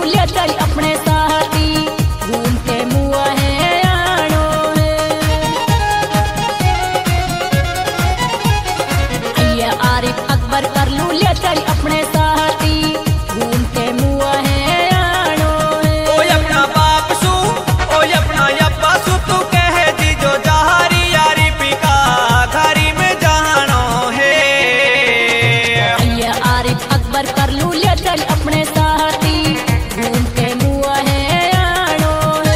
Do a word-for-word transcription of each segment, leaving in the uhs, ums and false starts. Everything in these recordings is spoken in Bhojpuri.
ले चल अपने साथी घूम के मुआ है आनो है। अय्या आरिफ अकबर कर लू ले चल अपने साथी घूम के मुआ है आनो है। ओ अपना बाप सू ओ अपना अब्बा सू तू कह दी जो जहारी यारी पिका घरी में जानो है। अय्या आरिफ अकबर कर लू ले चल अपने साथी घूम के मुआ है आनो है।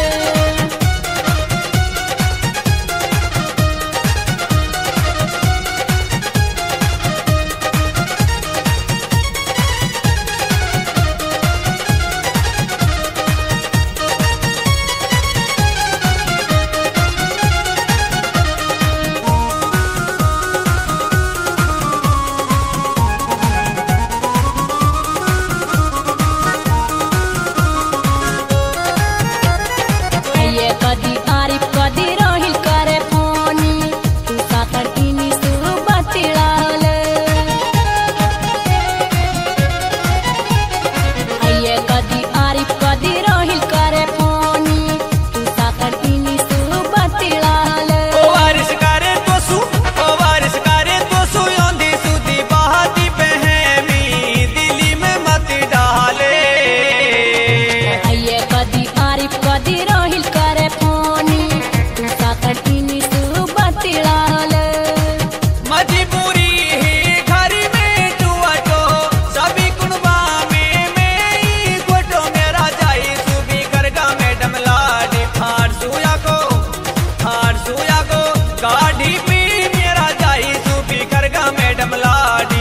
अय्ये कदी आरिफ कदी रोहिल करे फोनी तू साकर इनी सु बतिलाल। अय्ये कदी आरिफ कदी रोहिल करे फोनी तू साकर इनी सु बतिलाल। ओ वारिस करे तो सू ओ वारिस करे तो सू योंदी सुदी बहाती बहमी दिली में मत डाले। अय्ये कदी आरिफ कदी रोहिल करे फोनी तू साकर इनी सु बतिलाल। मजबूरी ही घरी में जुआ तो सभी कुनबा में में गोटो मेरा जाई सुबी करगा मैडम लाडी फाड़ सुया को फाड़ सुया को गाड़ी में मेरा जाई सुबी करगा मैडम लाडी।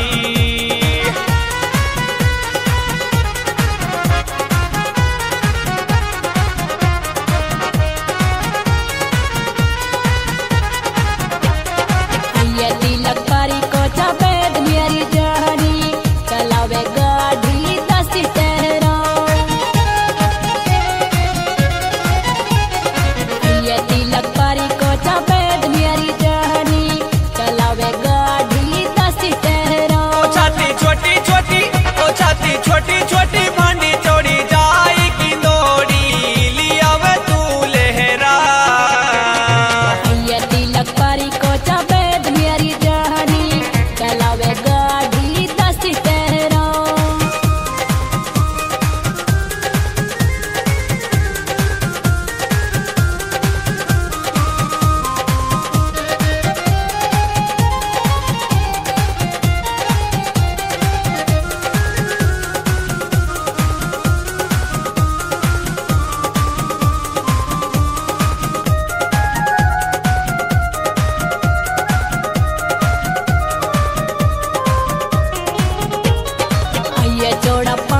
अय्ये तिलक पारी को जावेद मेरी जहनी चलावे गाड़ी दस टहरा। अय्ये तिलक पारी को जावेद मेरी जहनी चलावे गाड़ी दस टहरा। ओ छाती छोटी छोटी ओ छाती छोटी छोटी भांडी चौड़ी जाई की दौड़ी लिया वे तू लहरा। अय्ये तिलक पारी को जावेद मेरी जहनी चलावे गाड़ी दस टहरा। अय्ये जोड़ा